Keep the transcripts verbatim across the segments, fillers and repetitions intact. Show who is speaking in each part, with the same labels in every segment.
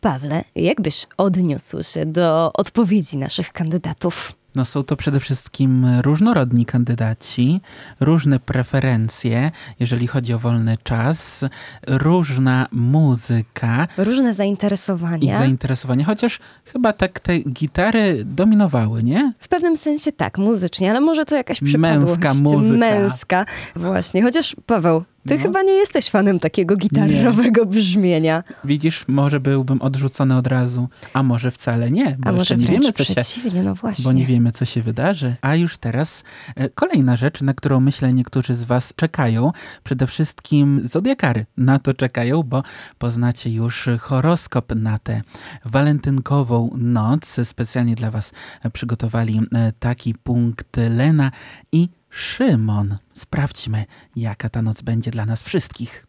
Speaker 1: Pawle, jak byś odniósł się do odpowiedzi naszych kandydatów?
Speaker 2: No są to przede wszystkim różnorodni kandydaci, różne preferencje, jeżeli chodzi o wolny czas, różna muzyka.
Speaker 1: Różne zainteresowania.
Speaker 2: I zainteresowania, chociaż chyba tak te gitary dominowały, nie?
Speaker 1: W pewnym sensie tak, muzycznie, ale może to jakaś przypadłość.
Speaker 2: Męska muzyka.
Speaker 1: Męska, właśnie. Chociaż Paweł, ty
Speaker 2: no.
Speaker 1: chyba nie jesteś fanem takiego gitarowego nie. brzmienia.
Speaker 2: Widzisz, może byłbym odrzucony od razu, a może wcale nie. Bo
Speaker 1: a może
Speaker 2: nie
Speaker 1: wręcz
Speaker 2: wiemy, co
Speaker 1: przeciwnie,
Speaker 2: się,
Speaker 1: no właśnie.
Speaker 2: Bo nie wiemy, co się wydarzy. A już teraz e, kolejna rzecz, na którą myślę niektórzy z was czekają. Przede wszystkim zodiakary na to czekają, bo poznacie już horoskop na tę walentynkową noc. Specjalnie dla was przygotowali e, taki punkt Lena i Szymon. Sprawdźmy, jaka ta noc będzie dla nas wszystkich.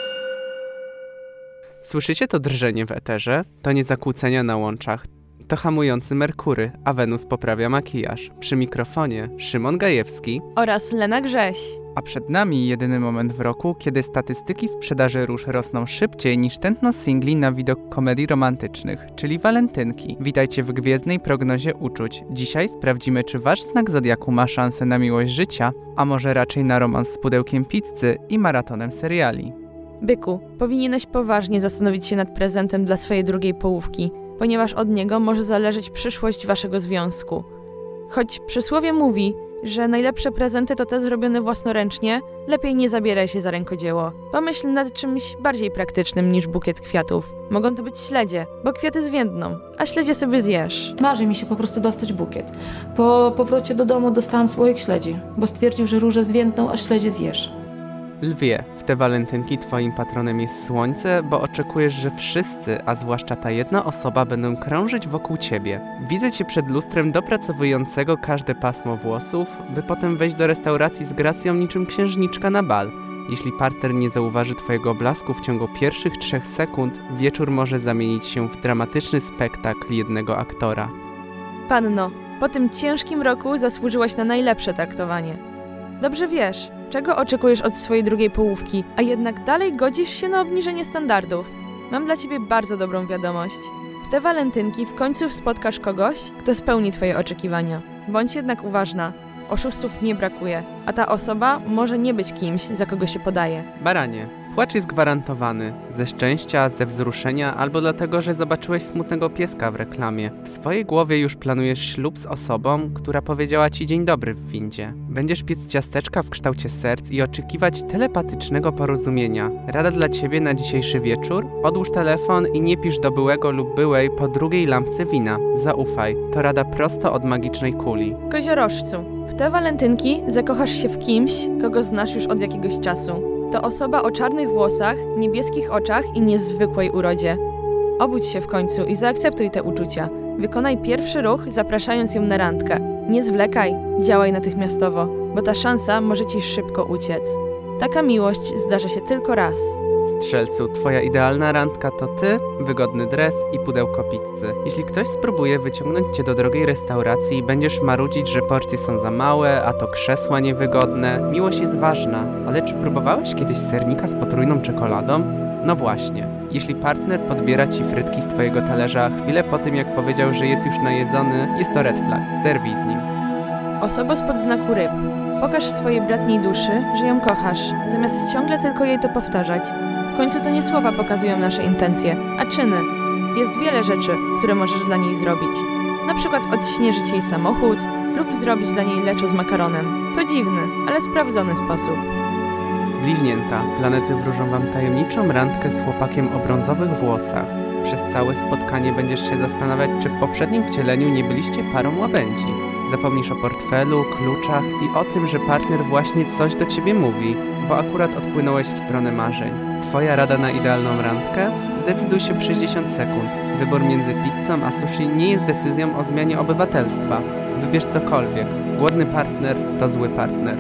Speaker 3: Słyszycie to drżenie w eterze? To nie zakłócenia na łączach. To hamujący Merkury, a Wenus poprawia makijaż. Przy mikrofonie Szymon Gajewski
Speaker 4: oraz Lena Grześ.
Speaker 3: A przed nami jedyny moment w roku, kiedy statystyki sprzedaży róż rosną szybciej niż tętno singli na widok komedii romantycznych, czyli walentynki. Witajcie w gwiezdnej prognozie uczuć. Dzisiaj sprawdzimy, czy wasz znak zodiaku ma szansę na miłość życia, a może raczej na romans z pudełkiem pizzy i maratonem seriali.
Speaker 4: Byku, powinieneś poważnie zastanowić się nad prezentem dla swojej drugiej połówki, ponieważ od niego może zależeć przyszłość waszego związku. Choć przysłowie mówi, że najlepsze prezenty to te zrobione własnoręcznie, lepiej nie zabieraj się za rękodzieło. Pomyśl nad czymś bardziej praktycznym niż bukiet kwiatów. Mogą to być śledzie, bo kwiaty zwiędną, a śledzie sobie zjesz.
Speaker 5: Marzy mi się po prostu dostać bukiet. Po powrocie do domu dostałam słoik śledzi, bo stwierdził, że róże zwiędną, a śledzie zjesz.
Speaker 3: Lwie, w te walentynki twoim patronem jest słońce, bo oczekujesz, że wszyscy, a zwłaszcza ta jedna osoba, będą krążyć wokół ciebie. Widzę cię przed lustrem dopracowującego każde pasmo włosów, by potem wejść do restauracji z gracją niczym księżniczka na bal. Jeśli partner nie zauważy twojego blasku w ciągu pierwszych trzech sekund, wieczór może zamienić się w dramatyczny spektakl jednego aktora.
Speaker 4: Panno, po tym ciężkim roku zasłużyłaś na najlepsze traktowanie. Dobrze wiesz, czego oczekujesz od swojej drugiej połówki, a jednak dalej godzisz się na obniżenie standardów. Mam dla ciebie bardzo dobrą wiadomość. W te walentynki w końcu spotkasz kogoś, kto spełni twoje oczekiwania. Bądź jednak uważna. Oszustów nie brakuje, a ta osoba może nie być kimś, za kogo się podaje.
Speaker 3: Baranie, płacz jest gwarantowany. Ze szczęścia, ze wzruszenia, albo dlatego, że zobaczyłeś smutnego pieska w reklamie. W swojej głowie już planujesz ślub z osobą, która powiedziała ci dzień dobry w windzie. Będziesz piec ciasteczka w kształcie serc i oczekiwać telepatycznego porozumienia. Rada dla ciebie na dzisiejszy wieczór? Odłóż telefon i nie pisz do byłego lub byłej po drugiej lampce wina. Zaufaj, to rada prosto od magicznej kuli.
Speaker 4: Koziorożcu, w te walentynki zakochasz się w kimś, kogo znasz już od jakiegoś czasu. To osoba o czarnych włosach, niebieskich oczach i niezwykłej urodzie. Obudź się w końcu i zaakceptuj te uczucia. Wykonaj pierwszy ruch, zapraszając ją na randkę. Nie zwlekaj, działaj natychmiastowo, bo ta szansa może ci szybko uciec. Taka miłość zdarza się tylko raz.
Speaker 3: Strzelcu, twoja idealna randka to ty, wygodny dres i pudełko pizzy. Jeśli ktoś spróbuje wyciągnąć cię do drogiej restauracji i będziesz marudzić, że porcje są za małe, a to krzesła niewygodne, miłość jest ważna. Ale czy próbowałeś kiedyś sernika z potrójną czekoladą? No właśnie. Jeśli partner podbiera ci frytki z twojego talerza chwilę po tym, jak powiedział, że jest już najedzony, jest to red flag. Zerwij z nim.
Speaker 4: Osoba spod znaku ryb. Pokaż swojej bratniej duszy, że ją kochasz, zamiast ciągle tylko jej to powtarzać. W końcu to nie słowa pokazują nasze intencje, a czyny. Jest wiele rzeczy, które możesz dla niej zrobić. Na przykład odśnieżyć jej samochód lub zrobić dla niej leczo z makaronem. To dziwny, ale sprawdzony sposób.
Speaker 3: Bliźnięta, planety wróżą wam tajemniczą randkę z chłopakiem o brązowych włosach. Przez całe spotkanie będziesz się zastanawiać, czy w poprzednim wcieleniu nie byliście parą łabędzi. Zapomnisz o portfelu, kluczach i o tym, że partner właśnie coś do ciebie mówi, bo akurat odpłynąłeś w stronę marzeń. Twoja rada na idealną randkę? Zdecyduj się w sześćdziesiąt sekund. Wybór między pizzą a sushi nie jest decyzją o zmianie obywatelstwa. Wybierz cokolwiek. Głodny partner to zły partner.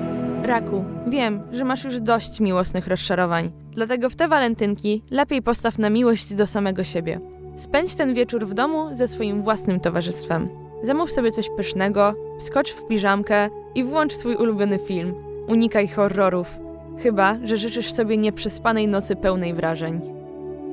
Speaker 4: Raku, wiem, że masz już dość miłosnych rozczarowań. Dlatego w te walentynki lepiej postaw na miłość do samego siebie. Spędź ten wieczór w domu ze swoim własnym towarzystwem. Zamów sobie coś pysznego, wskocz w piżamkę i włącz twój ulubiony film. Unikaj horrorów. Chyba że życzysz sobie nieprzespanej nocy pełnej wrażeń.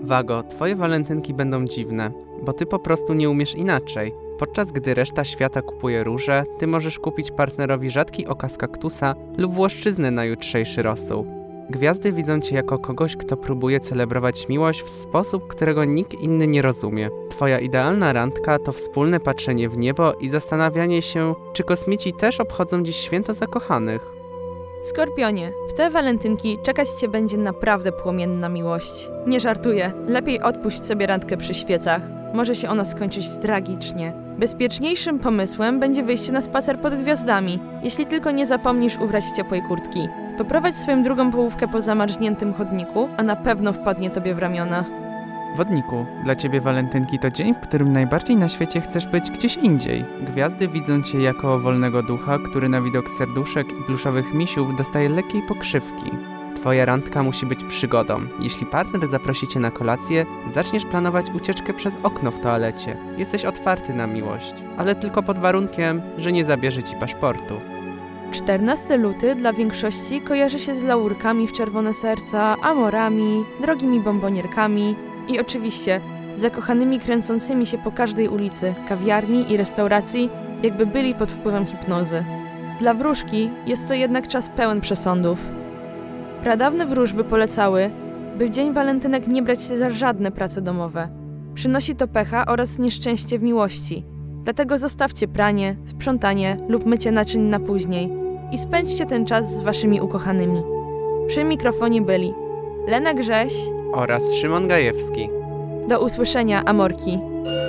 Speaker 3: Wago, twoje walentynki będą dziwne, bo ty po prostu nie umiesz inaczej. Podczas gdy reszta świata kupuje róże, ty możesz kupić partnerowi rzadki okaz kaktusa lub włoszczyznę na jutrzejszy rosół. Gwiazdy widzą cię jako kogoś, kto próbuje celebrować miłość w sposób, którego nikt inny nie rozumie. Twoja idealna randka to wspólne patrzenie w niebo i zastanawianie się, czy kosmici też obchodzą dziś święto zakochanych.
Speaker 4: Skorpionie, w te walentynki czekać cię będzie naprawdę płomienna miłość. Nie żartuję, lepiej odpuść sobie randkę przy świecach. Może się ona skończyć tragicznie. Bezpieczniejszym pomysłem będzie wyjście na spacer pod gwiazdami, jeśli tylko nie zapomnisz ubrać ciepłej kurtki. Poprowadź swoją drugą połówkę po zamarzniętym chodniku, a na pewno wpadnie tobie w ramiona.
Speaker 3: Wodniku, dla ciebie walentynki to dzień, w którym najbardziej na świecie chcesz być gdzieś indziej. Gwiazdy widzą cię jako wolnego ducha, który na widok serduszek i pluszowych misiów dostaje lekkiej pokrzywki. Twoja randka musi być przygodą. Jeśli partner zaprosi cię na kolację, zaczniesz planować ucieczkę przez okno w toalecie. Jesteś otwarty na miłość, ale tylko pod warunkiem, że nie zabierze ci paszportu.
Speaker 4: czternasty luty dla większości kojarzy się z laurkami w czerwone serca, amorami, drogimi bombonierkami i oczywiście zakochanymi kręcącymi się po każdej ulicy, kawiarni i restauracji, jakby byli pod wpływem hipnozy. Dla wróżki jest to jednak czas pełen przesądów. Pradawne wróżby polecały, by w dzień walentynek nie brać się za żadne prace domowe. Przynosi to pecha oraz nieszczęście w miłości. Dlatego zostawcie pranie, sprzątanie lub mycie naczyń na później i spędźcie ten czas z waszymi ukochanymi. Przy mikrofonie byli Lena Grześ
Speaker 3: Oraz Szymon Gajewski.
Speaker 4: Do usłyszenia, amorki.